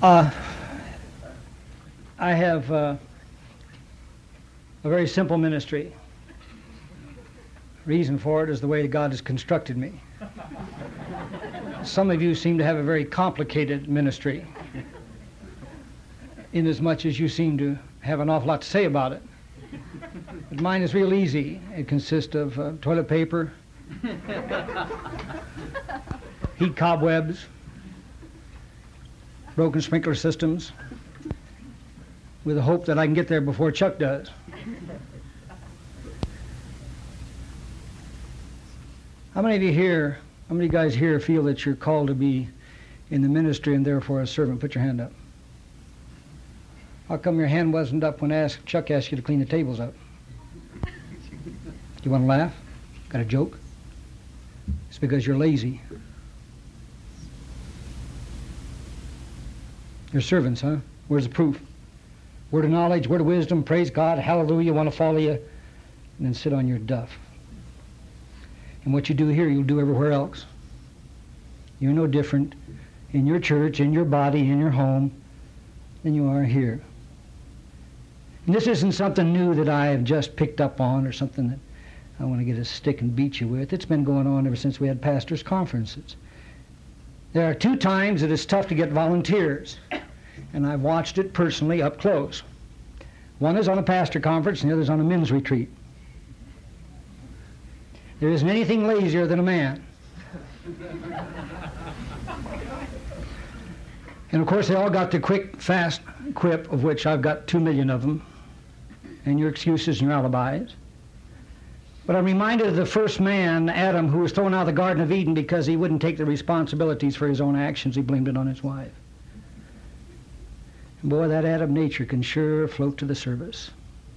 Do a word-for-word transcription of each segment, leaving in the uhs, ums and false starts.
Uh, I have uh, a very simple ministry. Reason for it is the way God has constructed me. Some of you seem to have a very complicated ministry, inasmuch as you seem to have an awful lot to say about it. But mine is real easy. It consists of uh, toilet paper, heat cobwebs, broken sprinkler systems, with the hope that I can get there before Chuck does. How many of you here, how many guys here feel that you're called to be in the ministry and therefore a servant? Put your hand up. How come your hand wasn't up when asked, Chuck asked you to clean the tables up? You want to laugh? Got a joke? It's because you're lazy. You're servants, huh? Where's the proof? Word of knowledge, word of wisdom, praise God, hallelujah, want to follow you, and then sit on your duff. And what you do here, you'll do everywhere else. You're no different in your church, in your body, in your home, than you are here. And this isn't something new that I have just picked up on or something that I want to get a stick and beat you with. It's been going on ever since we had pastors' conferences. There are two times that it's tough to get volunteers, and I've watched it personally up close. One is on a pastor conference, and the other is on a men's retreat. There isn't anything lazier than a man. And of course they all got the quick, fast quip, of which I've got two million of them, and your excuses and your alibis. But I'm reminded of the first man, Adam, who was thrown out of the Garden of Eden because he wouldn't take the responsibilities for his own actions. He blamed it on his wife. And boy, that Adam nature can sure float to the service.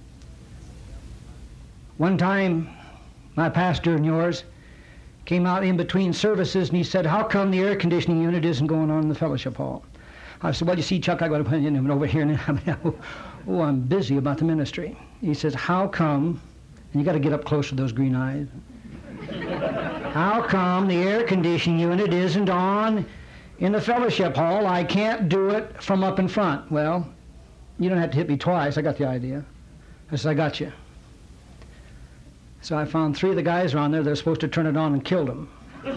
One time, my pastor and yours came out in between services, and he said, how come the air conditioning unit isn't going on in the fellowship hall? I said, well, you see, Chuck, I got to put him over here, and oh, I'm busy about the ministry. He says, how come, and you got to get up close to those green eyes, how come the air conditioning unit isn't on in the fellowship hall? I can't do it from up in front. Well, you don't have to hit me twice. I got the idea. I said, I got you. So I found three of the guys around there that were supposed to turn it on and killed them.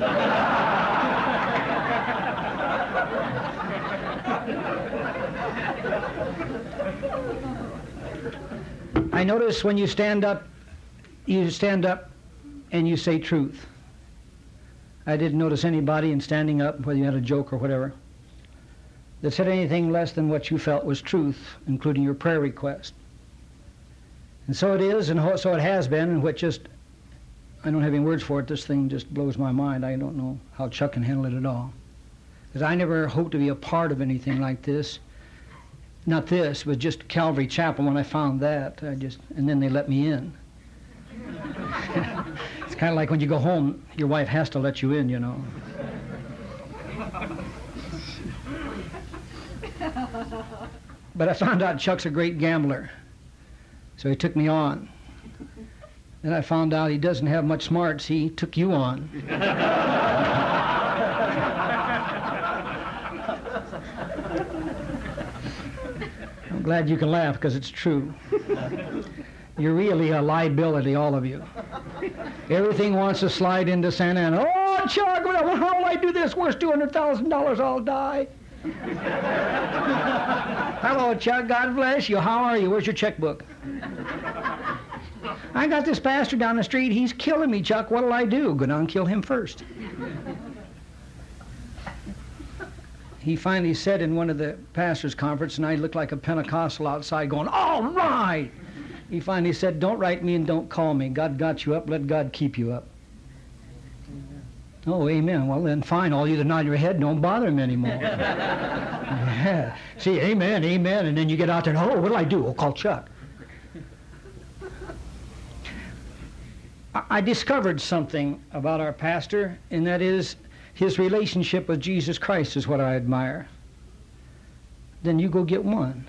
I notice when you stand up, you stand up and you say truth. I didn't notice anybody in standing up, whether you had a joke or whatever, that said anything less than what you felt was truth, including your prayer request. And so it is, and so it has been, and what just, I don't have any words for it, this thing just blows my mind. I don't know how Chuck can handle it at all. Because I never hoped to be a part of anything like this. Not this, but just Calvary Chapel. When I found that, I just, and then they let me in. It's kind of like when you go home, your wife has to let you in, you know. But I found out Chuck's a great gambler. So he took me on. Then I found out he doesn't have much smarts. He took you on. I'm glad you can laugh, because it's true. You're really a liability, all of you. Everything wants to slide into Santa Ana. Oh, Chuck, how will I do this? Where's two hundred thousand dollars? I'll die. Hello, Chuck. God bless you. How are you? Where's your checkbook? I got this pastor down the street. He's killing me, Chuck. What'll I do? Go down and kill him first. He finally said in one of the pastors' conference, and I looked like a Pentecostal outside going, all right. He finally said, don't write me and don't call me. God got you up. Let God keep you up. Oh, amen. Well, then fine. All you that nod your head, don't bother him anymore. Yeah. See, amen, amen. And then you get out there and, oh, what'll I do? I'll call Chuck. I, I discovered something about our pastor, and that is his relationship with Jesus Christ is what I admire. Then you go get one.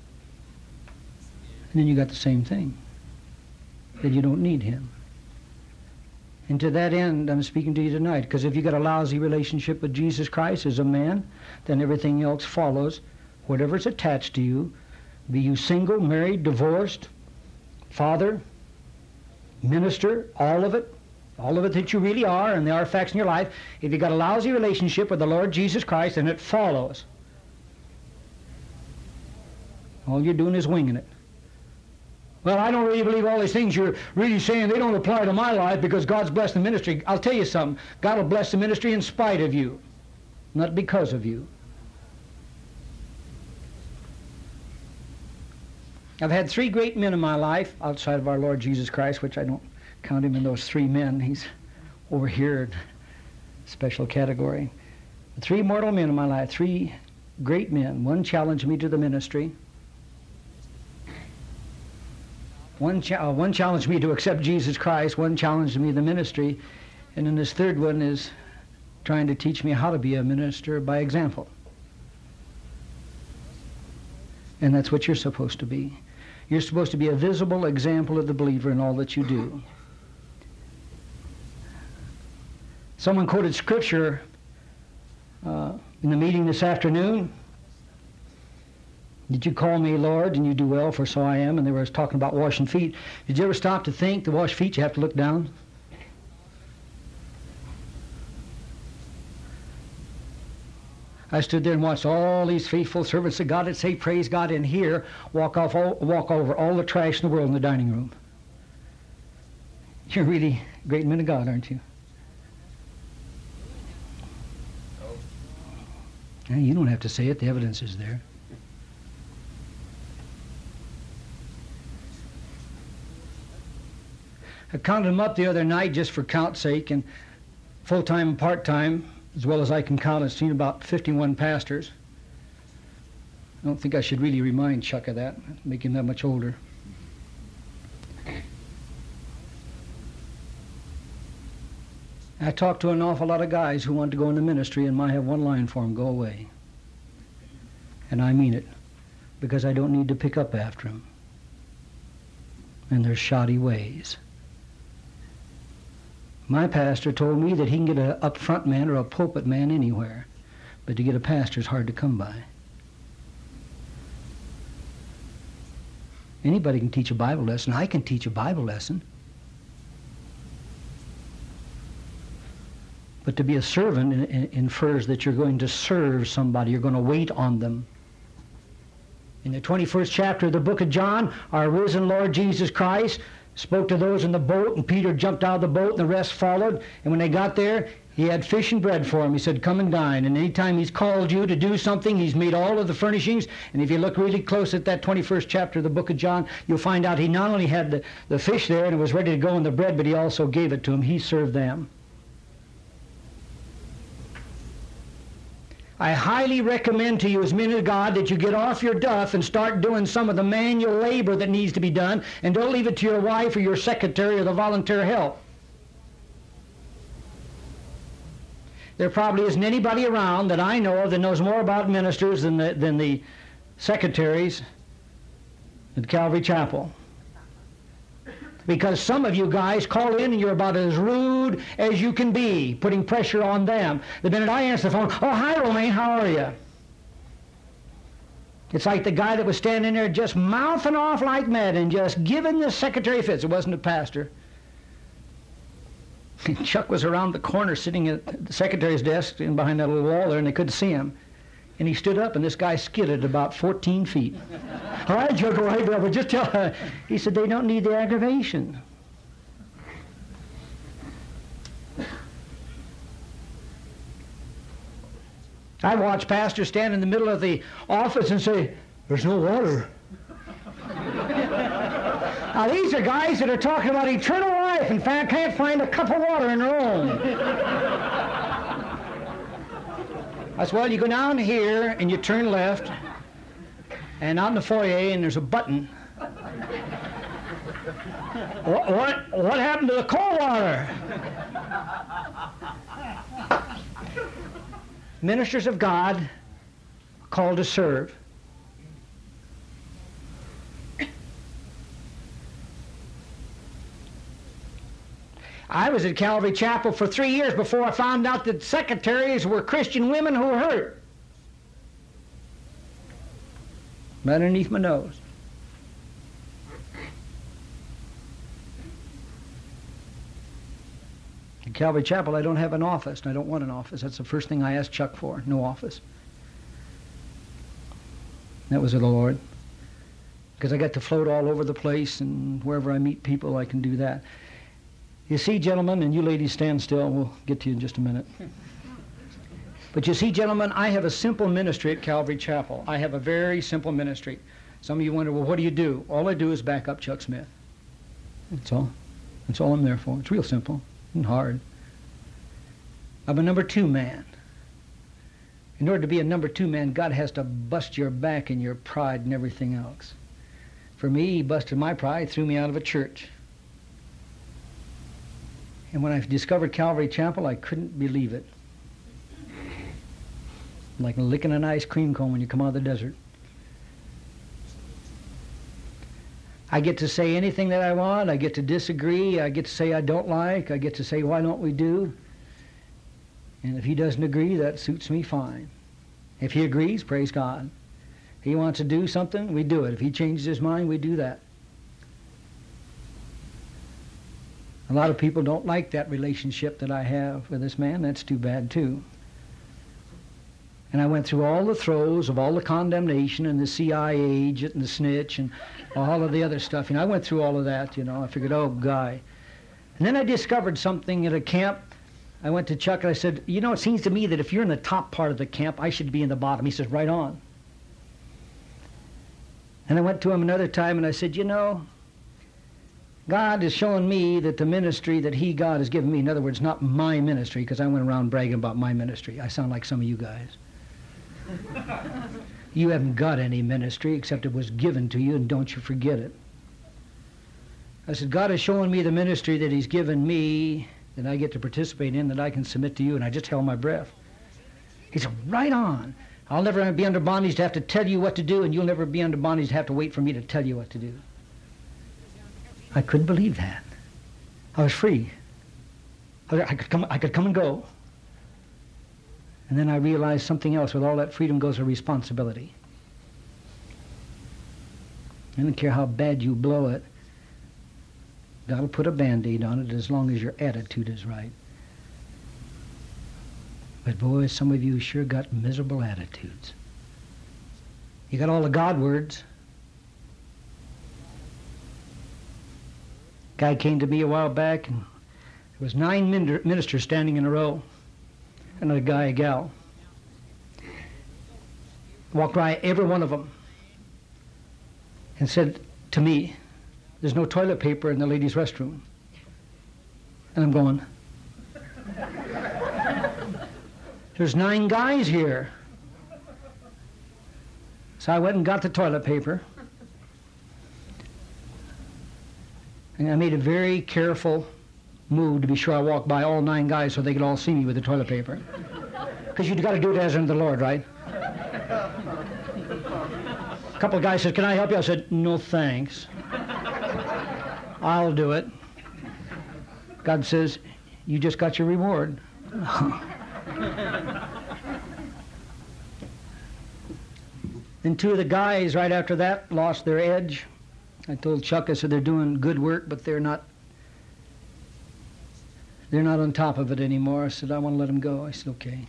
And then you got the same thing. Then you don't need him. And to that end, I'm speaking to you tonight, because if you got a lousy relationship with Jesus Christ as a man, then everything else follows whatever's attached to you, be you single, married, divorced, father, minister, all of it, all of it that you really are, and the artifacts in your life, if you've got a lousy relationship with the Lord Jesus Christ, then it follows. All you're doing is winging it. Well, I don't really believe all these things you're really saying. They don't apply to my life because God's blessed the ministry. I'll tell you something. God will bless the ministry in spite of you, not because of you. I've had three great men in my life outside of our Lord Jesus Christ, which I don't count him in those three men. He's over here in a special category. Three mortal men in my life, three great men. One challenged me to the ministry. One, cha- uh, one challenged me to accept Jesus Christ. One challenged me to the ministry. And then this third one is trying to teach me how to be a minister by example. And that's what you're supposed to be. You're supposed to be a visible example of the believer in all that you do. Someone quoted scripture uh, in the meeting this afternoon. Did you call me Lord, and you do well, for so I am? And they were talking about washing feet. Did you ever stop to think to wash feet you have to look down? I stood there and watched all these faithful servants of God that say praise God in here walk off, all, walk over all the trash in the world in the dining room. You're really great men of God, aren't you? Oh. You don't have to say it. The evidence is there. I counted them up the other night just for count's sake, and full-time and part-time, as well as I can count, I've seen about fifty-one pastors. I don't think I should really remind Chuck of that, make him that much older. I talked to an awful lot of guys who want to go into ministry and might have one line for them: go away. And I mean it, because I don't need to pick up after them and their shoddy ways. My pastor told me that he can get an up front man or a pulpit man anywhere, but to get a pastor is hard to come by. Anybody can teach a Bible lesson. I can teach a Bible lesson. But to be a servant in, in, infers that you're going to serve somebody. You're going to wait on them. In the twenty-first chapter of the book of John, our risen Lord Jesus Christ spoke to those in the boat, and Peter jumped out of the boat, and the rest followed. And when they got there, he had fish and bread for them. He said, come and dine. And anytime he's called you to do something, he's made all of the furnishings. And if you look really close at that twenty-first chapter of the book of John, you'll find out he not only had the, the fish there and it was ready to go in the bread, but he also gave it to them. He served them. I highly recommend to you as men of God that you get off your duff and start doing some of the manual labor that needs to be done, and don't leave it to your wife or your secretary or the volunteer help. There probably isn't anybody around that I know of that knows more about ministers than the, than the secretaries at Calvary Chapel. Because some of you guys call in and you're about as rude as you can be, putting pressure on them. The minute I answer the phone, oh, hi, Romaine, how are you? It's like the guy that was standing there just mouthing off like mad and just giving the secretary fits. It wasn't a pastor. And Chuck was around the corner sitting at the secretary's desk and behind that little wall there, and they couldn't see him. And he stood up, and this guy skidded about fourteen feet. All right, Joe, go ahead, brother. Just tell her. He said, they don't need the aggravation. I watch pastors stand in the middle of the office and say, there's no water. Now, these are guys that are talking about eternal life and can't find a cup of water in their own. I said, well, you go down here and you turn left, and out in the foyer, and there's a button. what, what, what happened to the cold water? Ministers of God are called to serve. I was at Calvary Chapel for three years before I found out that secretaries were Christian women who were hurt. right underneath my nose. At Calvary Chapel, I don't have an office, and I don't want an office. That's the first thing I asked Chuck for, no office. That was of the Lord. Because I got to float all over the place, and wherever I meet people, I can do that. You see, gentlemen, and you ladies stand still, we'll get to you in just a minute. But you see, gentlemen, I have a simple ministry at Calvary Chapel. I have a very simple ministry. Some of you wonder, well, what do you do? All I do is back up Chuck Smith. That's all. That's all I'm there for. It's real simple and hard. I'm a number two man. In order to be a number two man, God has to bust your back and your pride and everything else. For me, he busted my pride, threw me out of a church. And when I discovered Calvary Chapel, I couldn't believe it. Like licking an ice cream cone when you come out of the desert. I get to say anything that I want. I get to disagree. I get to say I don't like. I get to say, why don't we do? And if he doesn't agree, that suits me fine. If he agrees, praise God. If he wants to do something, we do it. If he changes his mind, we do that. A lot of people don't like that relationship that I have with this man. That's too bad, too. And I went through all the throes of all the condemnation and the C I A agent and the snitch and all of the other stuff. You know, I went through all of that, you know. I figured, oh, guy. And then I discovered something at a camp. I went to Chuck and I said, you know, it seems to me that if you're in the top part of the camp, I should be in the bottom. He says, right on. And I went to him another time and I said, you know, God is showing me that the ministry that he, God, has given me, in other words, not my ministry, because I went around bragging about my ministry. I sound like some of you guys. You haven't got any ministry except it was given to you, and don't you forget it. I said, God is showing me the ministry that he's given me, that I get to participate in, that I can submit to you, and I just held my breath. He said, right on. I'll never be under bondage to have to tell you what to do, and you'll never be under bondage to have to wait for me to tell you what to do. I couldn't believe that. I was free. I could come, I could come and go. And then I realized something else. With all that freedom goes a responsibility. I don't care how bad you blow it. God will put a Band-Aid on it as long as your attitude is right. But boy, some of you sure got miserable attitudes. You got all the God words. Guy came to me a while back, and there was nine min- ministers standing in a row, and a guy, a gal. Walked by every one of them and said to me, there's no toilet paper in the ladies' restroom. And I'm going, there's nine guys here. So I went and got the toilet paper. And I made a very careful move to be sure I walked by all nine guys so they could all see me with the toilet paper. Because you've got to do it as unto the Lord, right? A couple of guys said, can I help you? I said, no thanks. I'll do it. God says, you just got your reward. And two of the guys right after that lost their edge. I told Chuck, I said, they're doing good work, but they're not, they're not on top of it anymore. I said, I want to let them go. I said, okay.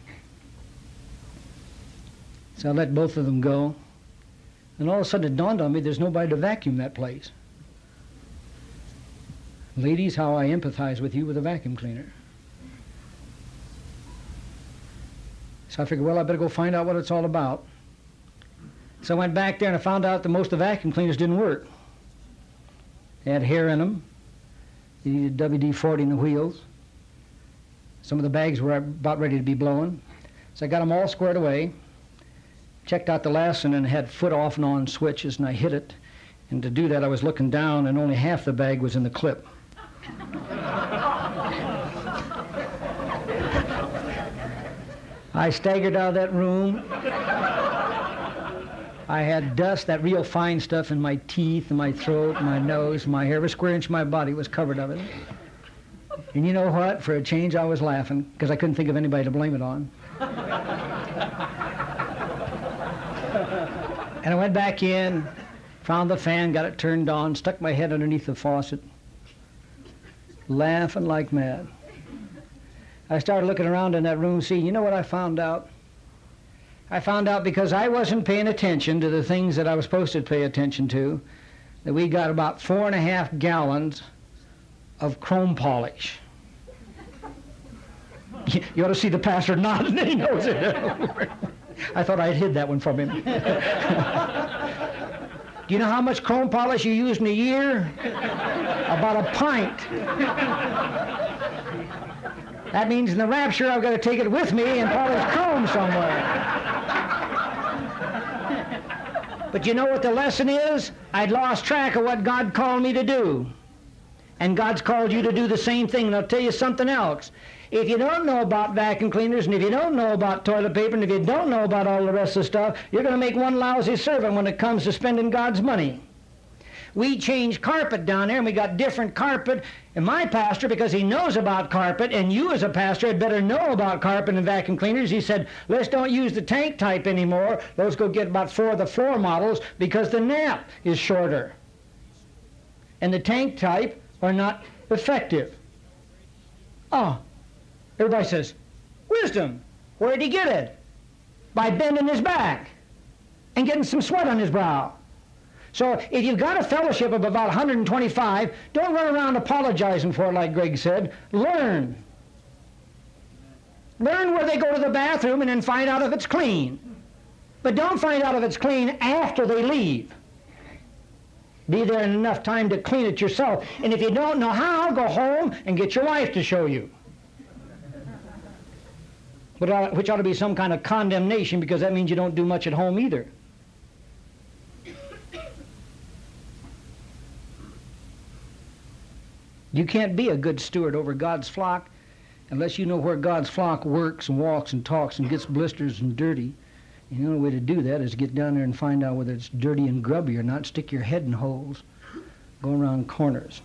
So I let both of them go. And all of a sudden it dawned on me there's nobody to vacuum that place. Ladies, how I empathize with you with a vacuum cleaner. So I figured, well, I better go find out what it's all about. So I went back there and I found out that most of the vacuum cleaners didn't work. They had hair in them. They needed W D forty in the wheels. Some of the bags were about ready to be blown. So I got them all squared away, checked out the last one, and had foot off and on switches, and I hit it. And to do that, I was looking down, and only half the bag was in the clip. I staggered out of that room. I had dust, that real fine stuff in my teeth, and my throat, and my nose, my hair. Every square inch of my body was covered of it. And you know what? For a change, I was laughing, because I couldn't think of anybody to blame it on. And I went back in, found the fan, got it turned on, stuck my head underneath the faucet, laughing like mad. I started looking around in that room, see, you know what I found out? I found out because I wasn't paying attention to the things that I was supposed to pay attention to, that we got about four and a half gallons of chrome polish. You ought to see the pastor nodding, he knows it. I thought I'd hid that one from him. Do you know how much chrome polish you use in a year? About a pint. That means in the rapture I've got to take it with me and polish chrome somewhere. But you know what the lesson is? I'd lost track of what God called me to do. And God's called you to do the same thing. And I'll tell you something else. If you don't know about vacuum cleaners, and if you don't know about toilet paper, and if you don't know about all the rest of the stuff, you're going to make one lousy servant when it comes to spending God's money. We changed carpet down there, and we got different carpet. And my pastor, because he knows about carpet, and you as a pastor had better know about carpet and vacuum cleaners, he said, let's don't use the tank type anymore. Let's go get about four of the floor models because the nap is shorter. And the tank type are not effective. Oh, everybody says, wisdom. Where did he get it? By bending his back and getting some sweat on his brow. So if you've got a fellowship of about one hundred twenty-five, don't run around apologizing for it like Greg said. Learn. Learn where they go to the bathroom and then find out if it's clean. But don't find out if it's clean after they leave. Be there in enough time to clean it yourself. And if you don't know how, go home and get your wife to show you. Which ought to be some kind of condemnation, because that means you don't do much at home either. You can't be a good steward over God's flock unless you know where God's flock works and walks and talks and gets blisters and dirty. And the only way to do that is get down there and find out whether it's dirty and grubby or not. Stick your head in holes. Go around corners.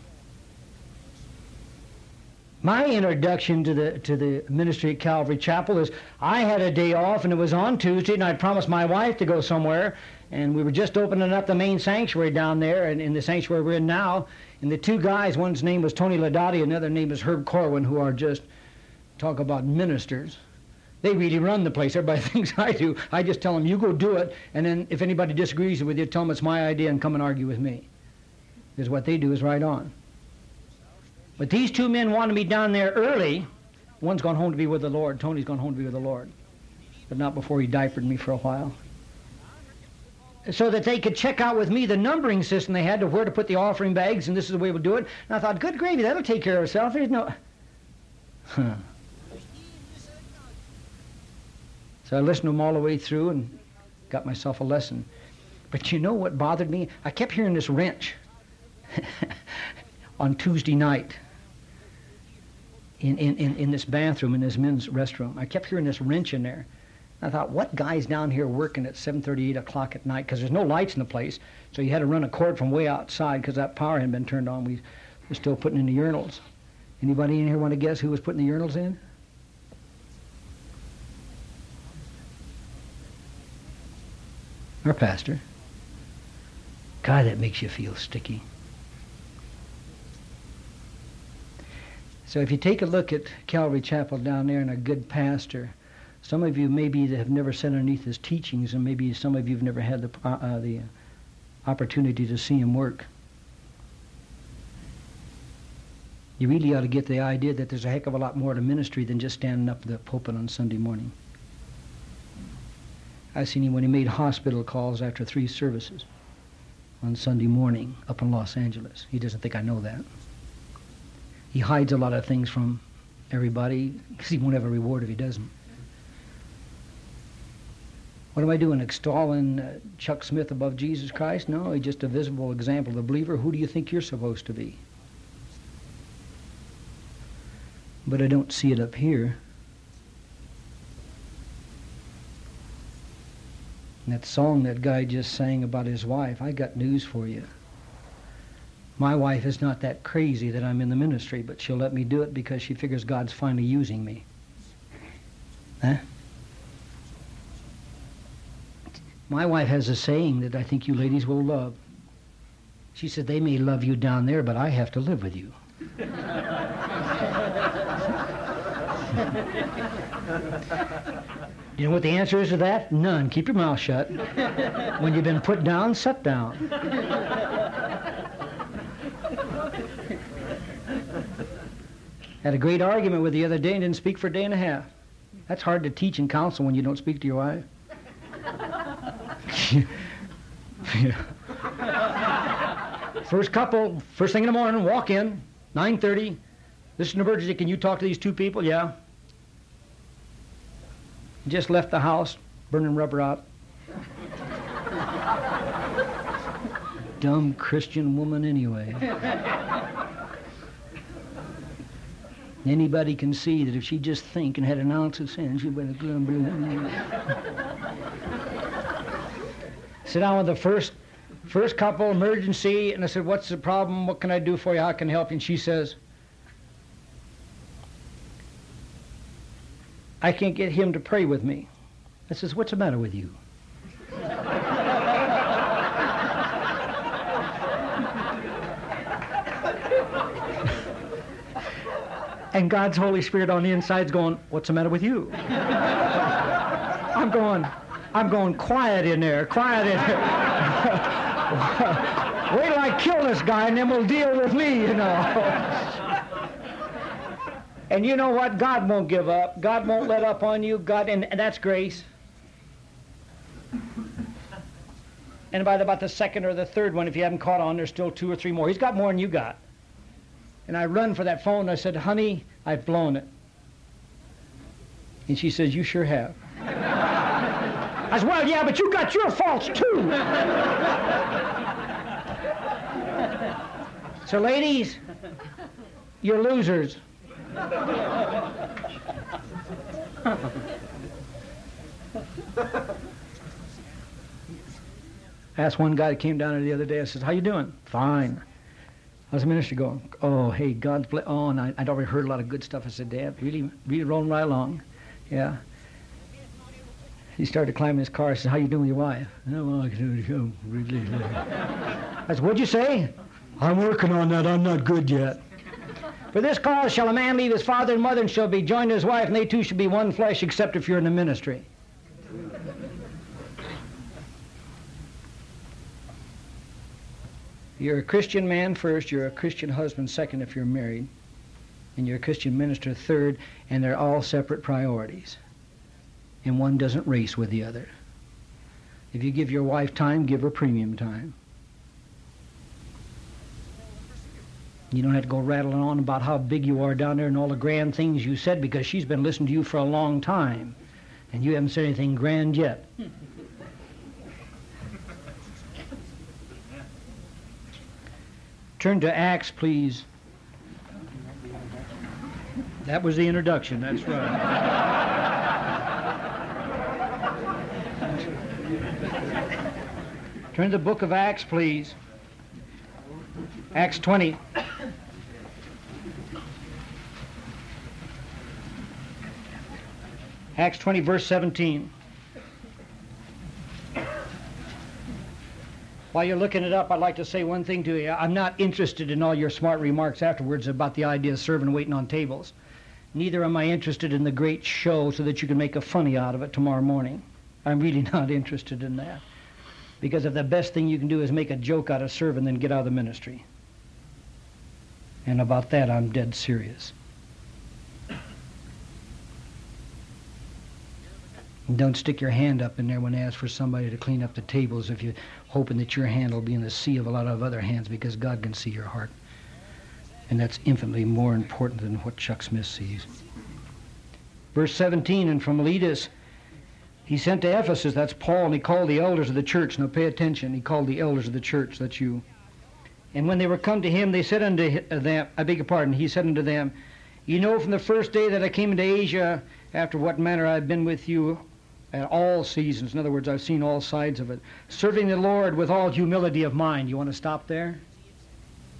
My introduction to the to the ministry at Calvary Chapel is I had a day off, and it was on Tuesday, and I promised my wife to go somewhere, and we were just opening up the main sanctuary down there, and in the sanctuary we're in now, and the two guys, one's name was Tony Ladotti, another name is Herb Corwin, who are just, talk about ministers. They really run the place. Everybody thinks I do. I just tell them, you go do it, and then if anybody disagrees with you, tell them it's my idea and come and argue with me. Because what they do is right on. But these two men wanted me down there early. One's gone home to be with the Lord. Tony's gone home to be with the Lord. But not before he diapered me for a while. So that they could check out with me the numbering system they had to where to put the offering bags, and this is the way we'll do it. And I thought, good gravy, that'll take care of itself. There's no... Huh. So I listened to them all the way through and got myself a lesson. But you know what bothered me? I kept hearing this wrench on Tuesday night in, in, in, in this bathroom, in this men's restroom. I kept hearing this wrench in there. I thought, what guy's down here working at seven thirty, eight o'clock at night? Because there's no lights in the place, so you had to run a cord from way outside because that power hadn't been turned on. We were still putting in the urinals. Anybody in here want to guess who was putting the urinals in? Our pastor. God, that makes you feel sticky. So if you take a look at Calvary Chapel down there and a good pastor, some of you maybe have never sat underneath his teachings, and maybe some of you have never had the, uh, the opportunity to see him work. You really ought to get the idea that there's a heck of a lot more to ministry than just standing up the pulpit on Sunday morning. I've seen him when he made hospital calls after three services on Sunday morning up in Los Angeles. He doesn't think I know that. He hides a lot of things from everybody because he won't have a reward if he doesn't. What am I doing, extolling uh, Chuck Smith above Jesus Christ? No, he's just a visible example of the believer. Who do you think you're supposed to be? But I don't see it up here. And that song that guy just sang about his wife, I got news for you. My wife is not that crazy that I'm in the ministry, but she'll let me do it because she figures God's finally using me. Huh? My wife has a saying that I think you ladies will love. She said, they may love you down there, but I have to live with you. You know what the answer is to that? None. Keep your mouth shut. When you've been put down, sit down. Had a great argument with the other day and didn't speak for a day and a half. That's hard to teach and counsel when you don't speak to your wife. Yeah. First couple, first thing in the morning, walk in, nine thirty. This is an emergency. Can you talk to these two people? Yeah. Just left the house, burning rubber out. Dumb Christian woman anyway. Anybody can see that if she just think and had an ounce of sin, she would sit down with the first first couple, emergency, and I said, what's the problem? What can I do for you? How can I help you? And she says, I can't get him to pray with me. I says, what's the matter with you? And God's Holy Spirit on the inside's going, what's the matter with you? I'm going, I'm going, quiet in there, quiet in there. Wait till I kill this guy and then we'll deal with me, you know. And you know what? God won't give up. God won't let up on you. God, and, and that's grace. And by the, about the second or the third one, if you haven't caught on, there's still two or three more. He's got more than you got. And I run for that phone and I said, honey, I've blown it. And she says, you sure have. I said, well, yeah, but you got your faults too. So ladies, you're losers. I asked one guy that came down there the other day, I said, how you doing? Fine. How's the ministry going? Oh, hey, God's bless. Oh, and I, I'd already heard a lot of good stuff. I said, Dad, really, really rolling right along. Yeah. He started climbing his car. I said, how you doing with your wife? Oh, well, I can do it. Really. I said, what'd you say? I'm working on that. I'm not good yet. For this cause shall a man leave his father and mother and shall be joined to his wife, and they two shall be one flesh, except if you're in the ministry. You're a Christian man first, you're a Christian husband second if you're married, and you're a Christian minister third, and they're all separate priorities. And one doesn't race with the other. If you give your wife time, give her premium time. You don't have to go rattling on about how big you are down there and all the grand things you said, because she's been listening to you for a long time, and you haven't said anything grand yet. Turn to Acts, please. That was the introduction, that's right. Turn to the book of Acts, please. Acts twenty. Acts twenty, verse seventeen. While you're looking it up, I'd like to say one thing to you. I'm not interested in all your smart remarks afterwards about the idea of serving and waiting on tables. Neither am I interested in the great show so that you can make a funny out of it tomorrow morning. I'm really not interested in that. Because if the best thing you can do is make a joke out of serving, then get out of the ministry. And about that, I'm dead serious. And don't stick your hand up in there when they ask for somebody to clean up the tables if you're hoping that your hand will be in the sea of a lot of other hands, because God can see your heart. And that's infinitely more important than what Chuck Smith sees. Verse seventeen, and from Miletus he sent to Ephesus, that's Paul, and he called the elders of the church. Now pay attention, he called the elders of the church, that's you. And when they were come to him, they said unto them, I beg your pardon, he said unto them, you know from the first day that I came into Asia, after what manner I have been with you at all seasons. In other words, I've seen all sides of it. Serving the Lord with all humility of mind. You want to stop there?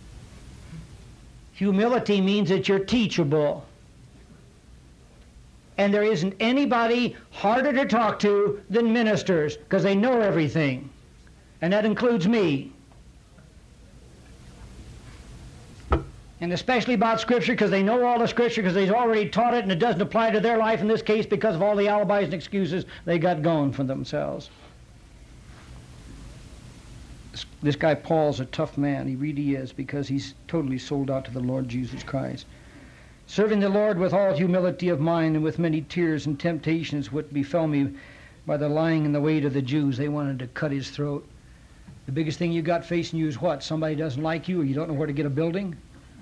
Humility means that you're teachable. And there isn't anybody harder to talk to than ministers, because they know everything. And that includes me. And especially about Scripture, because they know all the Scripture, because they've already taught it, and it doesn't apply to their life in this case because of all the alibis and excuses they got going for themselves. This, this guy Paul's a tough man. He really is, because he's totally sold out to the Lord Jesus Christ. Serving the Lord with all humility of mind and with many tears and temptations which befell me by the lying in the way of the Jews. They wanted to cut his throat. The biggest thing you got facing you is what? Somebody doesn't like you, or you don't know where to get a building?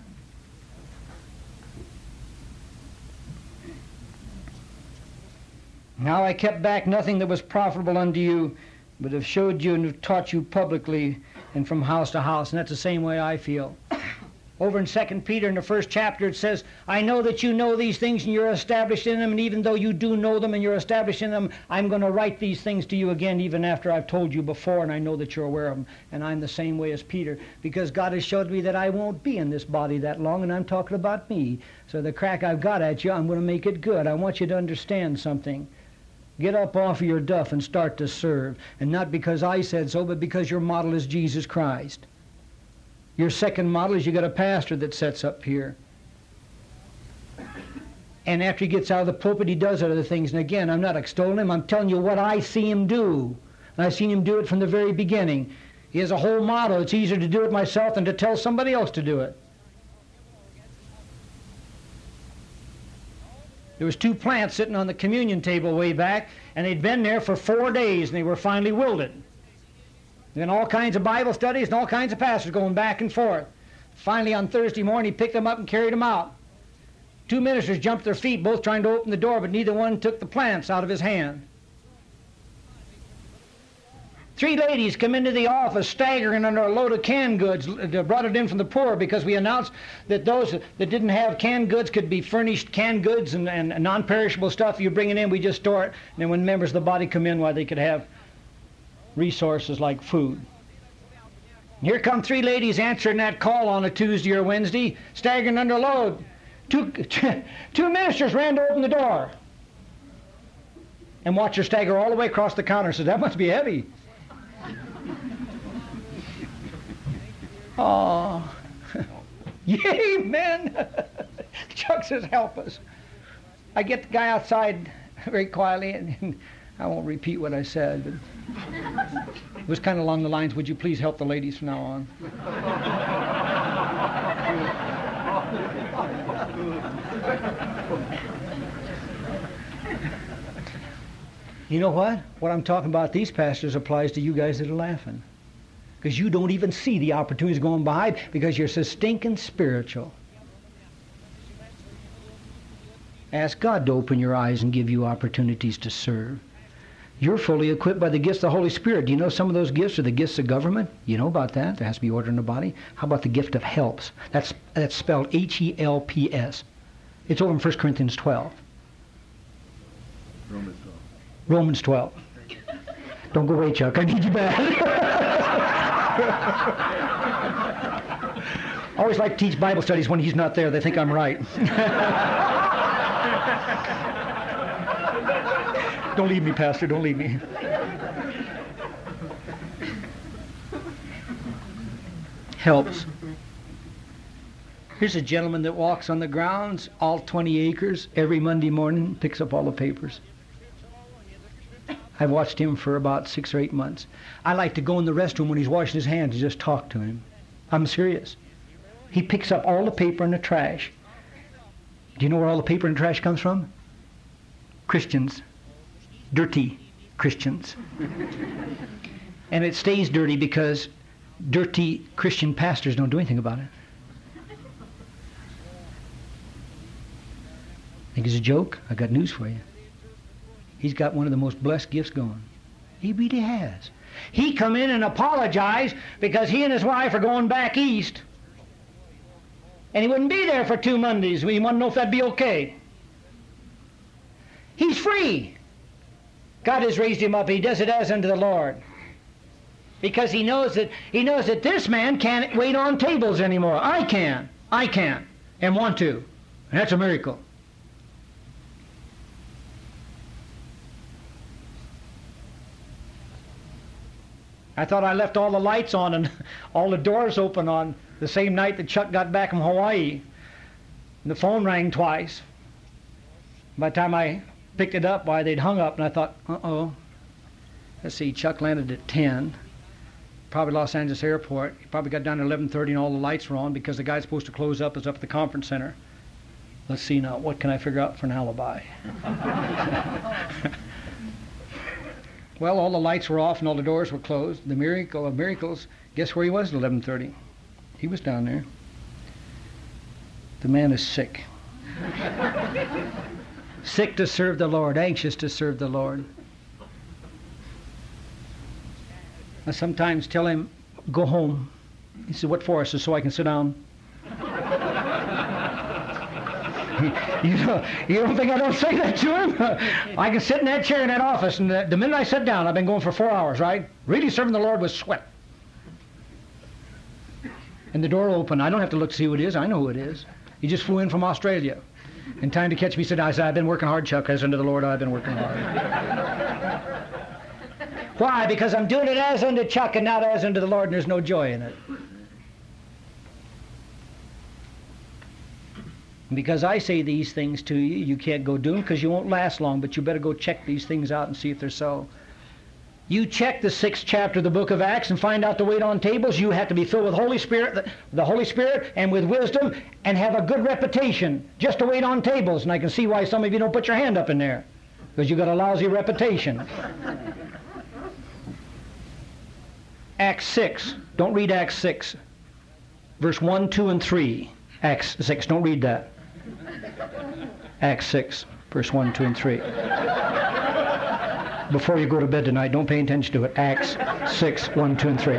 Now I kept back nothing that was profitable unto you, but have showed you and have taught you publicly and from house to house. And that's the same way I feel. Over in Second Peter in the first chapter it says, I know that you know these things and you're established in them, and even though you do know them and you're established in them, I'm going to write these things to you again even after I've told you before, and I know that you're aware of them. And I'm the same way as Peter, because God has showed me that I won't be in this body that long, and I'm talking about me. So the crack I've got at you, I'm going to make it good. I want you to understand something. Get up off of your duff and start to serve. And not because I said so, but because your model is Jesus Christ. Your second model is you got a pastor that sets up here. And after he gets out of the pulpit, he does other things. And again, I'm not extolling him. I'm telling you what I see him do. And I've seen him do it from the very beginning. He has a whole model. It's easier to do it myself than to tell somebody else to do it. There was two plants sitting on the communion table way back, and they'd been there for four days, and they were finally wilted. Then all kinds of Bible studies and all kinds of pastors going back and forth. Finally, on Thursday morning, he picked them up and carried them out. Two ministers jumped their feet, both trying to open the door, but neither one took the plants out of his hand. Three ladies come into the office staggering under a load of canned goods. They brought it in from the poor because we announced that those that didn't have canned goods could be furnished canned goods and, and non-perishable stuff. You bring it in, we just store it. And then when members of the body come in, why, they could have resources like food. And here come three ladies answering that call on a Tuesday or Wednesday, staggering under a load. Two, two ministers ran to open the door. And watched her stagger all the way across the counter. Said, that must be heavy. Oh, yay, man. Chuck says, help us. I get the guy outside very quietly, and, and I won't repeat what I said, but it was kind of along the lines, would you please help the ladies from now on? You know what? What I'm talking about, these pastors, applies to you guys that are laughing. Because you don't even see the opportunities going by because you're so stinking spiritual. Ask God to open your eyes and give you opportunities to serve. You're fully equipped by the gifts of the Holy Spirit. Do you know some of those gifts are the gifts of government? You know about that. There has to be order in the body. How about the gift of helps? That's, that's spelled H E L P S. It's over in First Corinthians twelve. Romans twelve. Romans twelve. Don't go away, Chuck. I need you back. I always like to teach Bible studies when he's not there. They think I'm right. Don't leave me, Pastor. Don't leave me. Helps. Here's a gentleman that walks on the grounds, all twenty acres, every Monday morning, picks up all the papers. I've watched him for about six or eight months. I like to go in the restroom when he's washing his hands and just talk to him. I'm serious. He picks up all the paper in the trash. Do you know where all the paper and trash comes from? Christians. Dirty Christians. And it stays dirty because dirty Christian pastors don't do anything about it. Think it's a joke? I got news for you. He's got one of the most blessed gifts going. He really has. He come in and apologize because he and his wife are going back east. And he wouldn't be there for two Mondays. We want to know if that'd be okay. He's free. God has raised him up. He does it as unto the Lord. Because he knows that he knows that this man can't wait on tables anymore. I can. I can. And want to. And that's a miracle. I thought I left all the lights on and all the doors open on the same night that Chuck got back from Hawaii. And the phone rang twice. By the time I picked it up, why, they'd hung up, and I thought, uh-oh. Let's see, Chuck landed at ten. Probably Los Angeles Airport. He probably got down at eleven thirty and all the lights were on because the guy supposed to close up is up at the conference center. Let's see now, what can I figure out for an alibi? Well, all the lights were off and all the doors were closed. The miracle of miracles, guess where he was at eleven thirty? He was down there. The man is sick. Sick to serve the Lord, anxious to serve the Lord. I sometimes tell him, go home. He said, what for? I said, so I can sit down. You know, you don't think I don't say that to him? I can sit in that chair in that office, and the, the minute I sit down, I've been going for four hours, right? Really serving the Lord with sweat. And the door opened. I don't have to look to see who it is. I know who it is. He just flew in from Australia. In time to catch me, he said, I said, I've been working hard, Chuck. As unto the Lord, I've been working hard. Why? Because I'm doing it as unto Chuck and not as unto the Lord, and there's no joy in it. Because I say these things to you, you can't go do them because you won't last long, but you better go check these things out and see if they're so. You check the sixth chapter of the book of Acts and find out to wait on tables. You have to be filled with Holy Spirit, the, the Holy Spirit, and with wisdom, and have a good reputation just to wait on tables. And I can see why some of you don't put your hand up in there, because you got a lousy reputation. Acts six. Don't read Acts six. Verse one, two, and three. Acts six. Don't read that. Acts six, verse one, two, and three. Before you go to bed tonight, don't pay attention to it. Acts six, one, two, and three.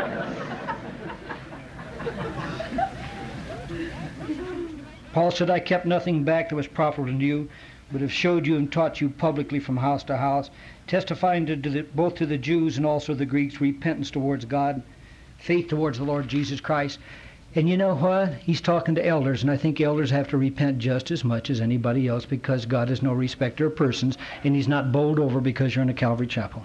Paul said, I kept nothing back that was profitable to you, but have showed you and taught you publicly from house to house, testifying to, to the, both to the Jews and also the Greeks, repentance towards God, faith towards the Lord Jesus Christ. And you know what? He's talking to elders, and I think elders have to repent just as much as anybody else because God is no respecter of persons, and he's not bowled over because you're in a Calvary chapel.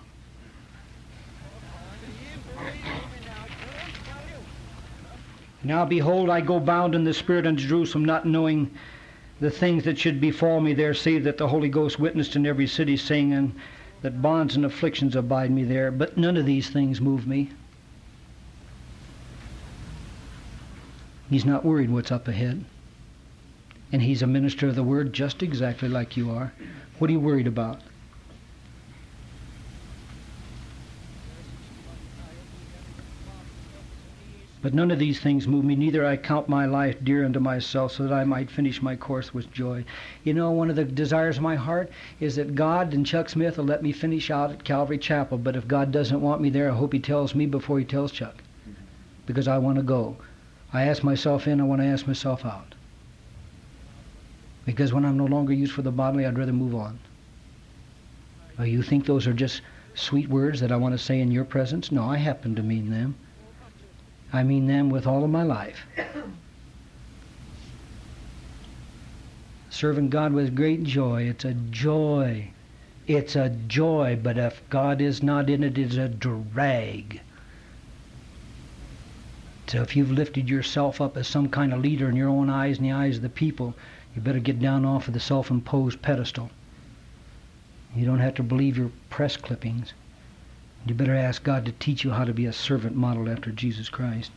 Now behold, I go bound in the Spirit unto Jerusalem, not knowing the things that should befall me there, save that the Holy Ghost witnessed in every city, saying and that bonds and afflictions abide me there. But none of these things move me. He's not worried what's up ahead. And he's a minister of the Word just exactly like you are. What are you worried about? But none of these things move me, neither I count my life dear unto myself, so that I might finish my course with joy. You know, one of the desires of my heart is that God and Chuck Smith will let me finish out at Calvary Chapel, but if God doesn't want me there, I hope he tells me before he tells Chuck, because I want to go. I ask myself in, I want to ask myself out. Because when I'm no longer used for the bodily, I'd rather move on. Oh, you think those are just sweet words that I want to say in your presence? No, I happen to mean them. I mean them with all of my life. Serving God with great joy. It's a joy. It's a joy, but if God is not in it, it's a drag. So if you've lifted yourself up as some kind of leader in your own eyes and the eyes of the people, you better get down off of the self-imposed pedestal. You don't have to believe your press clippings. You better ask God to teach you how to be a servant modeled after Jesus Christ.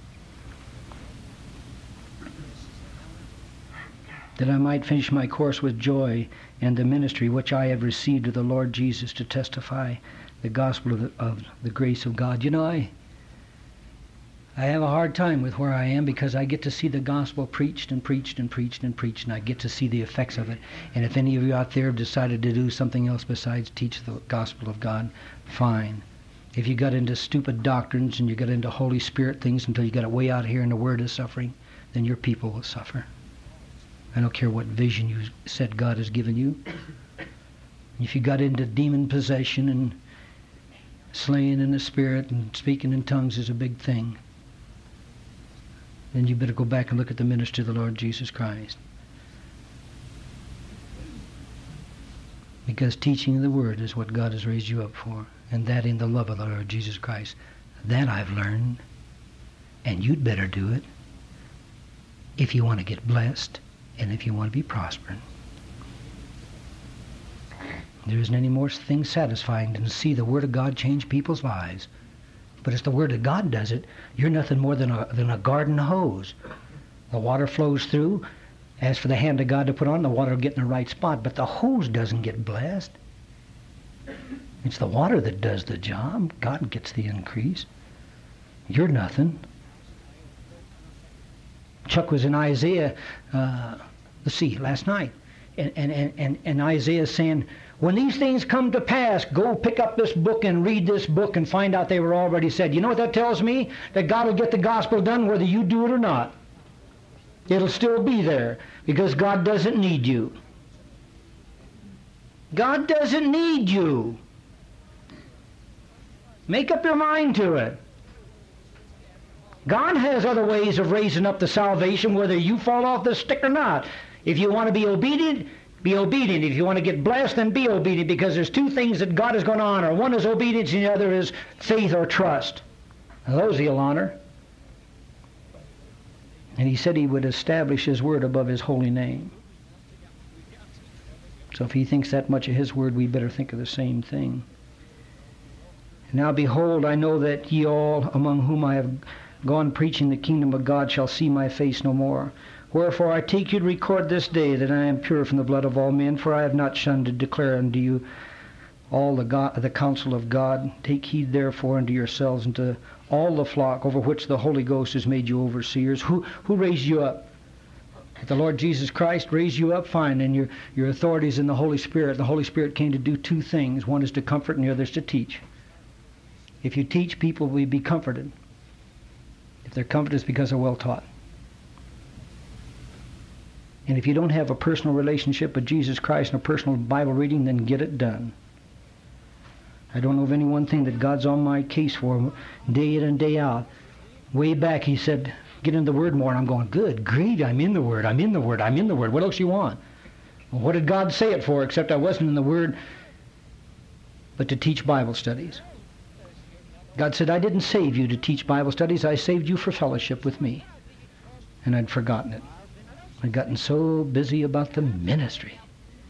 That I might finish my course with joy and the ministry which I have received of the Lord Jesus to testify the gospel of the, of the grace of God. You know, I... I have a hard time with where I am because I get to see the gospel preached and preached and preached and preached, and I get to see the effects of it. And if any of you out there have decided to do something else besides teach the gospel of God, fine. If you got into stupid doctrines and you got into Holy Spirit things until you got it way out here and the word is suffering, then your people will suffer. I don't care what vision you said God has given you. If you got into demon possession and slaying in the spirit and speaking in tongues is a big thing, then you better go back and look at the ministry of the Lord Jesus Christ. Because teaching the Word is what God has raised you up for, and that in the love of the Lord Jesus Christ. That I've learned, and you'd better do it if you want to get blessed and if you want to be prospering. There isn't any more thing satisfying than to see the Word of God change people's lives. But it's the Word of God does it. You're nothing more than a, than a garden hose. The water flows through. As for the hand of God to put on, the water will get in the right spot. But the hose doesn't get blessed. It's the water that does the job. God gets the increase. You're nothing. Chuck was in Isaiah, uh, let's see, last night. And, and, and, and Isaiah is saying, when these things come to pass, go pick up this book and read this book and find out they were already said. You know what that tells me? That God will get the gospel done whether you do it or not. It'll still be there because God doesn't need you. God doesn't need you. Make up your mind to it. God has other ways of raising up the salvation whether you fall off the stick or not. If you want to be obedient, be obedient. If you want to get blessed, then be obedient, because there's two things that God is going to honor. One is obedience and the other is faith or trust. And those He'll honor. And He said He would establish His word above His holy name. So if He thinks that much of His word, we better think of the same thing. Now behold, I know that ye all among whom I have gone preaching the kingdom of God shall see my face no more. Wherefore I take you to record this day that I am pure from the blood of all men, for I have not shunned to declare unto you all the, God, the counsel of God. Take heed therefore unto yourselves and to all the flock over which the Holy Ghost has made you overseers. Who, who raised you up? If the Lord Jesus Christ raised you up, fine, and your, your authority is in the Holy Spirit. The Holy Spirit came to do two things. One is to comfort and the other is to teach. If you teach, people will be comforted. If they're comforted, it's because they're well taught. And if you don't have a personal relationship with Jesus Christ and a personal Bible reading, then get it done. I don't know of any one thing that God's on my case for day in and day out. Way back He said, get in the Word more. And I'm going, good, great, I'm in the Word, I'm in the Word, I'm in the Word. What else you want? Well, what did God say it for except I wasn't in the Word, but to teach Bible studies? God said, I didn't save you to teach Bible studies. I saved you for fellowship with me. And I'd forgotten it. I'd gotten so busy about the ministry.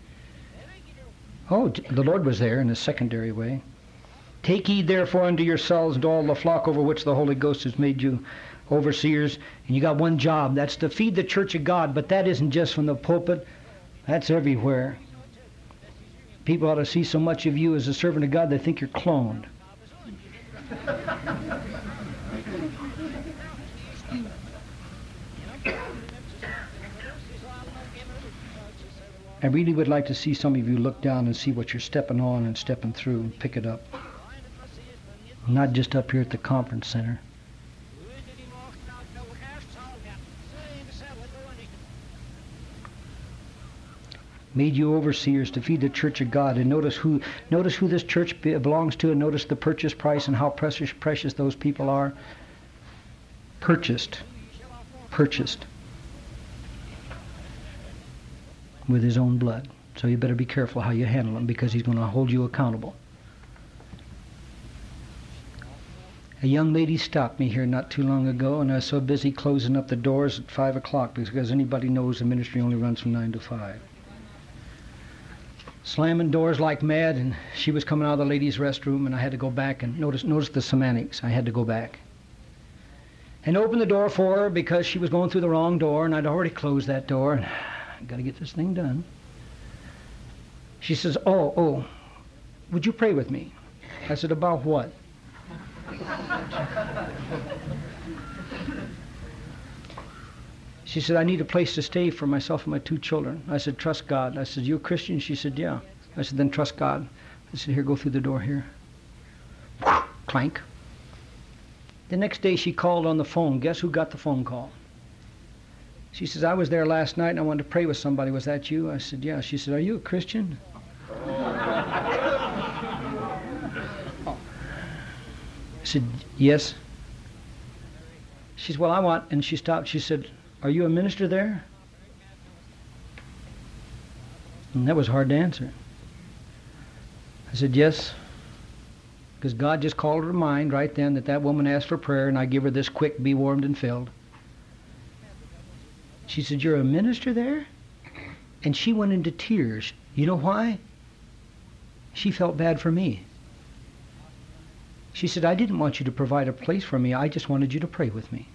Oh, the Lord was there in a secondary way. Take heed therefore unto yourselves and to all the flock over which the Holy Ghost has made you overseers. And you got one job. That's to feed the church of God. But that isn't just from the pulpit. That's everywhere. People ought to see so much of you as a servant of God they think you're cloned. I really would like to see some of you look down and see what you're stepping on and stepping through and pick it up. Not just up here at the conference center. Made you overseers to feed the church of God. And notice who notice who this church belongs to, and notice the purchase price and how precious precious those people are. Purchased. Purchased. With His own blood. So you better be careful how you handle Him, because He's going to hold you accountable. A young lady stopped me here not too long ago, and I was so busy closing up the doors at five o'clock, because anybody knows the ministry only runs from nine to five. Slamming doors like mad, and she was coming out of the ladies' restroom, and I had to go back and notice notice the semantics. I had to go back and open the door for her because she was going through the wrong door, and I'd already closed that door, and I've got to get this thing done. She says, oh, oh, would you pray with me? I said, about what? She said, I need a place to stay for myself and my two children. I said, trust God. I said, you a Christian? She said, yeah. I said, then trust God. I said, here, go through the door here. Clank. The next day she called on the phone. Guess who got the phone call? She says, I was there last night and I wanted to pray with somebody. Was that you? I said, yeah. She said, are you a Christian? I said, yes. She said, well, I want, and she stopped. She said, are you a minister there? And that was hard to answer. I said, yes. Because God just called her to mind right then that that woman asked for prayer, and I give her this quick, be warmed and filled. She said, you're a minister there? And she went into tears. You know why? She felt bad for me. She said, I didn't want you to provide a place for me. I just wanted you to pray with me.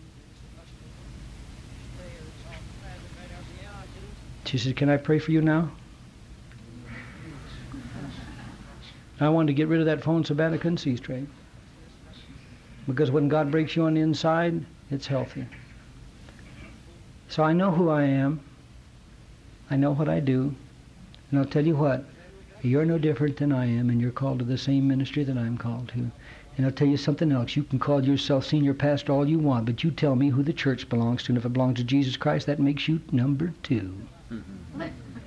She said, can I pray for you now? I wanted to get rid of that phone so bad I couldn't see straight. Because when God breaks you on the inside, it's healthy. So I know who I am. I know what I do. And I'll tell you what, you're no different than I am, and you're called to the same ministry that I'm called to. And I'll tell you something else. You can call yourself senior pastor all you want, but you tell me who the church belongs to, and if it belongs to Jesus Christ, that makes you number two. Mm-hmm.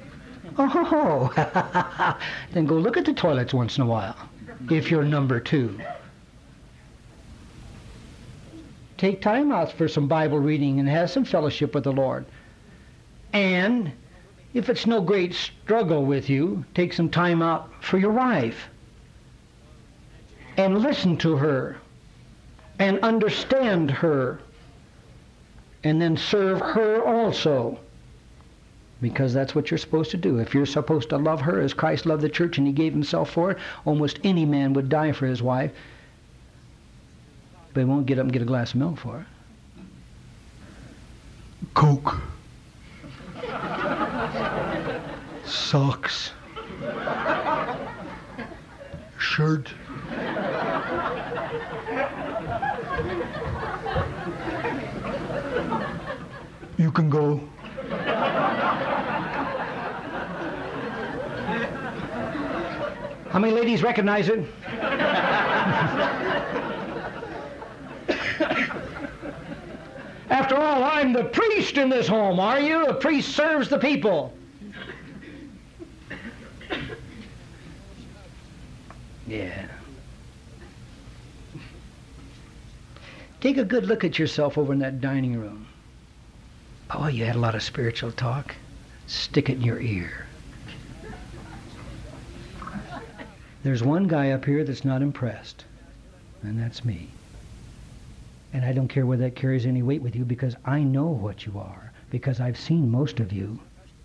Oh, then go look at the toilets once in a while, if you're number two. Take time out for some Bible reading and have some fellowship with the Lord. And if it's no great struggle with you, take some time out for your wife. And listen to her. And understand her. And then serve her also. Because that's what you're supposed to do. If you're supposed to love her as Christ loved the church and he gave himself for it, almost any man would die for his wife. But he won't get up and get a glass of milk for her. Coke. Socks. Shirt. You can go. How many ladies recognize it? After all, I'm the priest in this home, are you? A priest serves the people. Yeah. Take a good look at yourself over in that dining room. Oh, you had a lot of spiritual talk. Stick it in your ear. There's one guy up here that's not impressed, and that's me. And I don't care whether that carries any weight with you, because I know what you are, because I've seen most of you.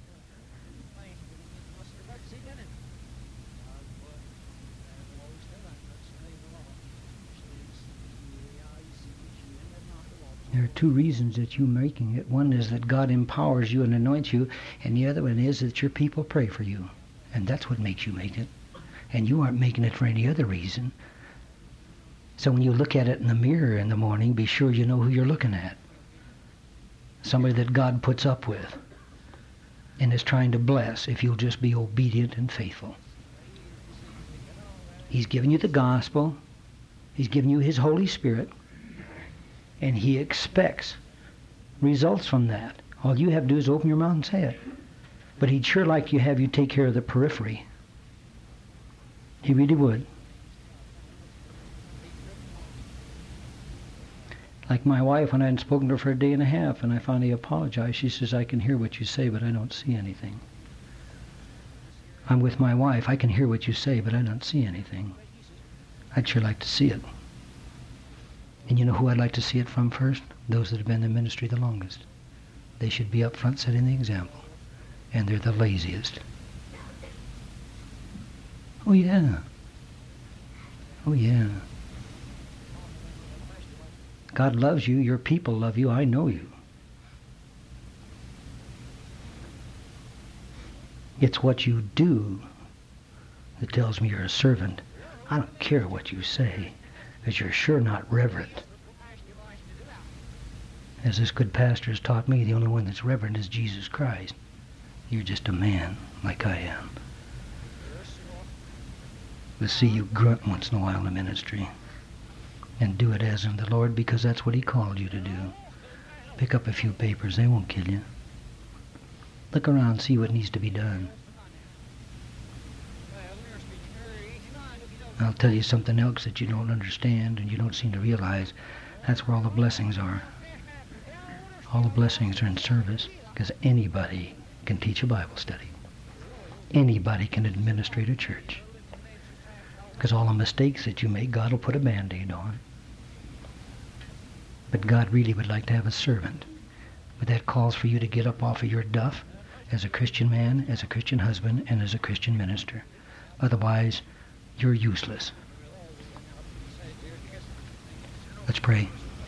There are two reasons that you're making it. One is that God empowers you and anoints you, and the other one is that your people pray for you. And that's what makes you make it. And you aren't making it for any other reason. So when you look at it in the mirror in the morning, be sure you know who you're looking at. Somebody that God puts up with and is trying to bless if you'll just be obedient and faithful. He's given you the gospel. He's given you his Holy Spirit. And he expects results from that. All you have to do is open your mouth and say it. But he'd sure like you have you take care of the periphery. He really would. Like my wife, when I hadn't spoken to her for a day and a half, and I finally apologized, she says, I can hear what you say, but I don't see anything. I'm with my wife. I can hear what you say, but I don't see anything. I'd sure like to see it. And you know who I'd like to see it from first? Those that have been in the ministry the longest. They should be up front setting the example. And they're the laziest. Oh yeah. Oh yeah. God loves you. Your people love you. I know you. It's what you do that tells me you're a servant. I don't care what you say, because you're sure not reverent. As this good pastor has taught me, the only one that's reverent is Jesus Christ. You're just a man like I am. Let's see you grunt once in a while in the ministry. And do it as in the Lord, because that's what he called you to do. Pick up a few papers. They won't kill you. Look around, see what needs to be done. I'll tell you something else that you don't understand and you don't seem to realize. That's where all the blessings are. All the blessings are in service, because anybody can teach a Bible study. Anybody can administrate a church. Because all the mistakes that you make, God will put a Band-Aid on. But God really would like to have a servant. But that calls for you to get up off of your duff as a Christian man, as a Christian husband, and as a Christian minister. Otherwise, you're useless. Let's pray.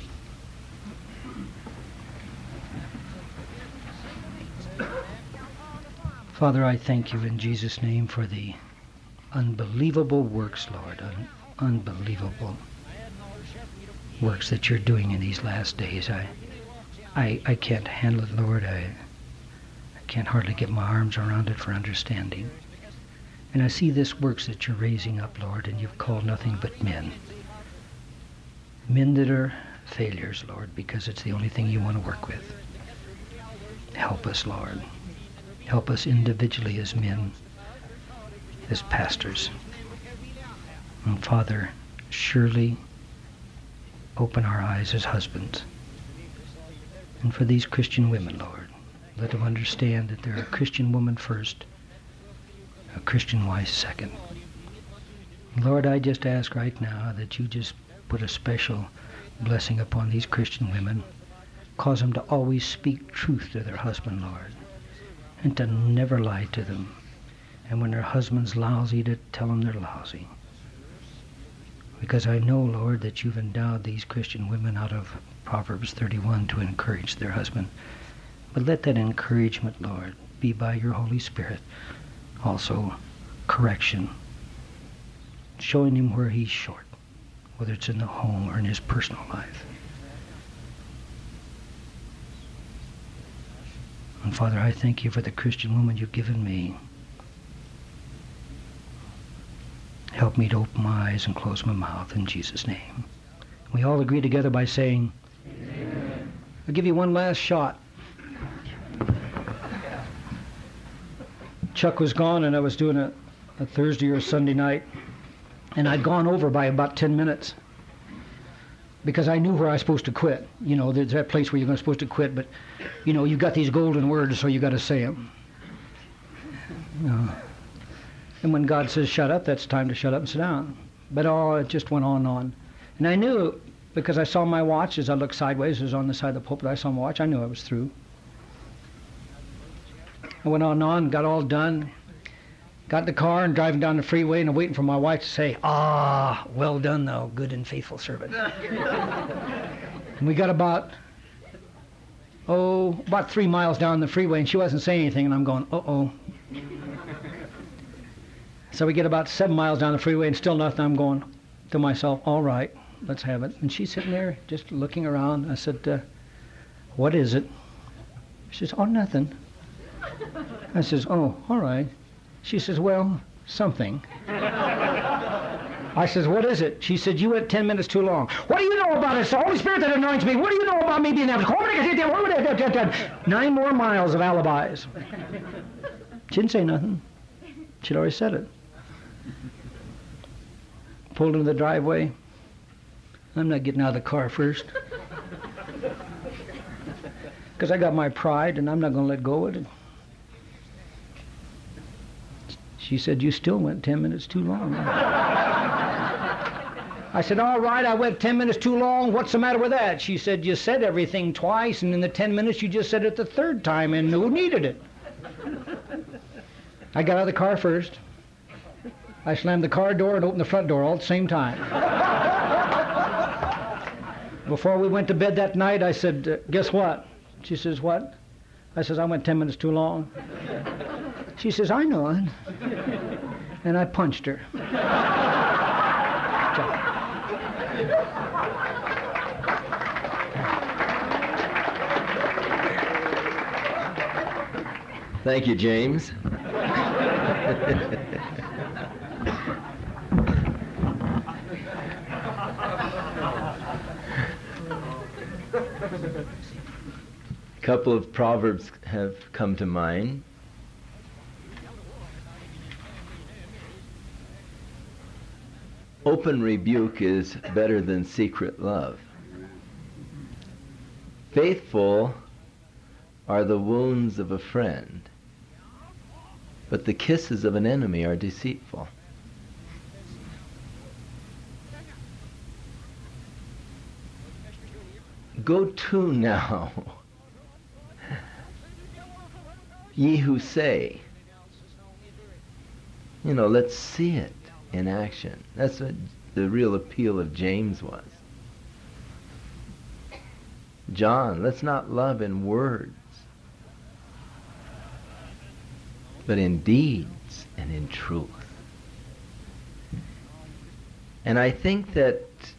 Father, I thank you in Jesus' name for the unbelievable works, Lord, un- unbelievable works that you're doing in these last days. I, I, I can't handle it, Lord. I, I can't hardly get my arms around it for understanding. And I see this works that you're raising up, Lord, and you've called nothing but men. Men that are failures, Lord, because it's the only thing you want to work with. Help us, Lord. Help us individually as men, as pastors. And Father, surely open our eyes as husbands. And for these Christian women, Lord, let them understand that they're a Christian woman first, a Christian wife second. Lord, I just ask right now that you just put a special blessing upon these Christian women. Cause them to always speak truth to their husband, Lord, and to never lie to them. And when their husband's lousy, to tell them they're lousy. Because I know, Lord, that you've endowed these Christian women out of Proverbs thirty-one to encourage their husband. But let that encouragement, Lord, be by your Holy Spirit. Also, correction. Showing him where he's short, whether it's in the home or in his personal life. And Father, I thank you for the Christian woman you've given me. Help me to open my eyes and close my mouth in Jesus' name. We all agree together by saying, Amen. I'll give you one last shot. Chuck was gone and I was doing a, a Thursday or a Sunday night, and I'd gone over by about ten minutes because I knew where I was supposed to quit. You know, there's that place where you're supposed to quit, but you know, you've got these golden words, so you got to say them. You know. And when God says shut up, that's time to shut up and sit down. But oh, it just went on and on. And I knew, because I saw my watch as I looked sideways, it was on the side of the pulpit, I saw my watch, I knew I was through. I went on and on, got all done, got in the car and driving down the freeway and I'm waiting for my wife to say, ah, well done thou good and faithful servant. And we got about, oh, about three miles down the freeway and she wasn't saying anything and I'm going, uh-oh. So we get about seven miles down the freeway and still nothing. I'm going to myself, all right, let's have it. And she's sitting there just looking around. I said, uh, what is it? She says, oh, nothing. I says, oh, all right. She says, well, something. I says, what is it? She said, you went ten minutes too long. What do you know about it? It's the Holy Spirit that anoints me. What do you know about me being able to... Nine more miles of alibis. She didn't say nothing. She'd already said it. Pulled into the driveway. I'm not getting out of the car first. Because I got my pride and I'm not going to let go of it. She said, you still went ten minutes too long. I said, all right, I went ten minutes too long. What's the matter with that? She said, you said everything twice, and in the ten minutes you just said it the third time, and who needed it? I got out of the car first. I slammed the car door and opened the front door all at the same time. Before we went to bed that night, I said, uh, guess what? She says, what? I says, I went ten minutes too long. She says, I know it. And I punched her. Thank you, James. A couple of proverbs have come to mind. Open rebuke is better than secret love. Faithful are the wounds of a friend, but the kisses of an enemy are deceitful. Go to now, ye who say. You know, let's see it in action. That's what the real appeal of James was. John, let's not love in words, but in deeds and in truth. And I think that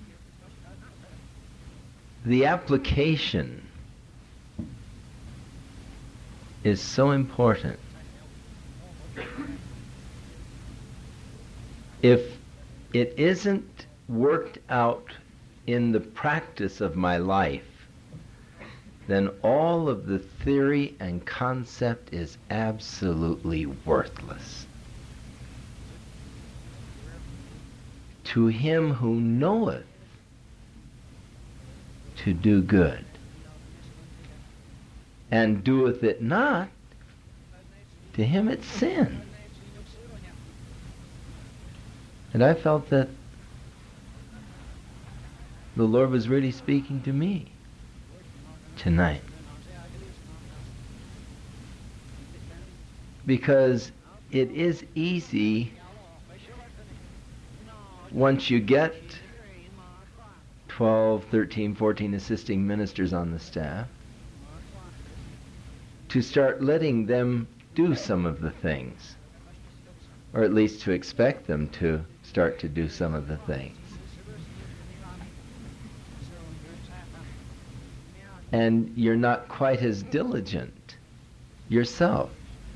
the application is so important. If it isn't worked out in the practice of my life, then all of the theory and concept is absolutely worthless. To him who knoweth to do good, and doeth it not, to him it's sin. And I felt that the Lord was really speaking to me tonight. Because it is easy, once you get twelve, thirteen, fourteen assisting ministers on the staff, to start letting them do some of the things, or at least to expect them to start to do some of the things. And you're not quite as diligent yourself.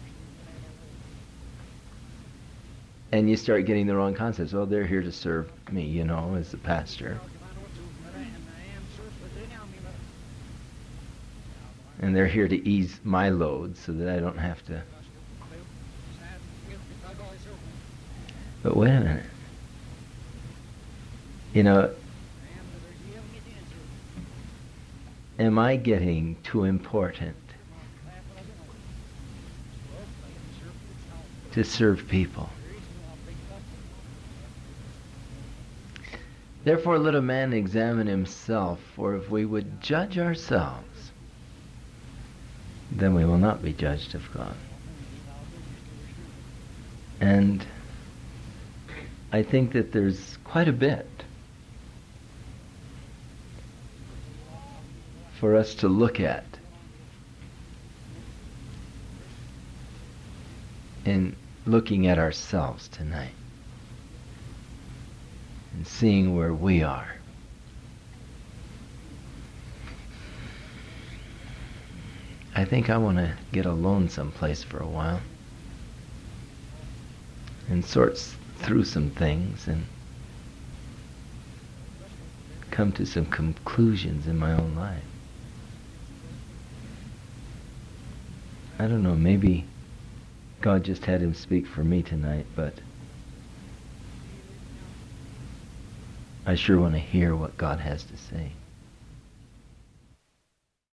And you start getting the wrong concepts. Oh, they're here to serve me, you know, as the pastor. And they're here to ease my load so that I don't have to. But wait a minute. You know, am I getting too important to serve people? Therefore let a man examine himself, for if we would judge ourselves, then we will not be judged of God. And I think that there's quite a bit for us to look at in looking at ourselves tonight and seeing where we are. I think I want to get alone someplace for a while and sort through some things and come to some conclusions in my own life. I don't know, maybe God just had him speak for me tonight, but I sure want to hear what God has to say.